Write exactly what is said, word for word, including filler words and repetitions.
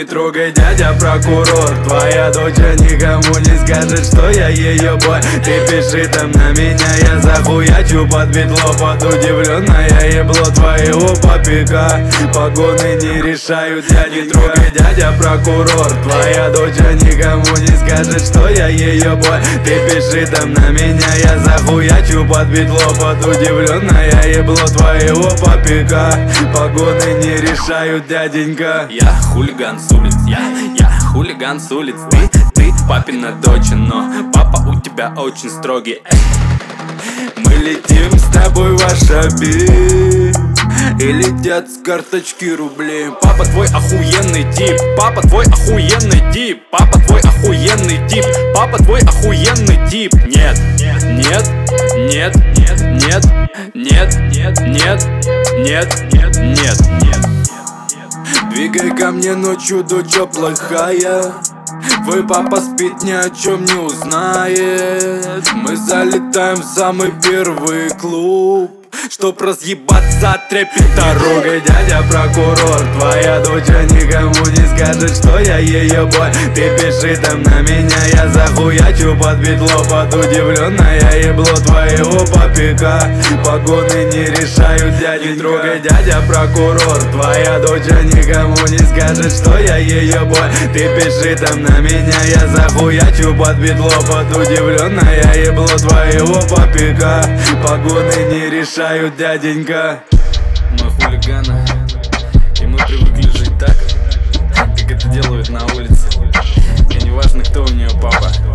не трогай, дядя прокурор. Твоя дочь никому не скажет, что я ее бой. Ты пиши там на меня, я захуячу под битло. Под удивленное ебло твоего попика. Погоны не решают, дядя, не трогай, дядя прокурор. Твоя дочь никому не скажет, что я ее бой. Ты пиши там на меня, я захуячу под битло. Под удивленное ебло твоего попика. Погоны не решают, дяденька. Я хулиган с улиц, я, я хулиган с улиц. Ты, ты папина дочь, но папа у тебя очень строгий. Эй. Мы летим с тобой в Ашаби, и летят с карточки рублей. Папа твой охуенный тип, папа твой охуенный тип, папа твой охуенный тип, папа твой охуенный тип. Нет, нет, нет, нет, нет, нет, нет, нет, нет, нет, нет, нет. Двигай ко мне ночью, дочь плохая. Твой папа спит, ни о чем не узнает. Мы залетаем в самый первый клуб, чтоб разъебаться от трепета. Трогай, дядя прокурор. Твоя дочь никому не скажет, что я ее бой. Ты пиши там на меня, я захуячу под битло. Под удивленное ебло твоего попика. Погоны не решают, дядя, не трогай, дядя прокурор. Твоя дочь никому не скажет, что я ее бой. Ты пиши там на меня, я захуячу под битло. Под удивленное ебло твоего попика. Погоны не решают, дяденька. Мы хулиганы, и мы привыкли жить так, как это делают на улице. И не важно, кто у нее папа.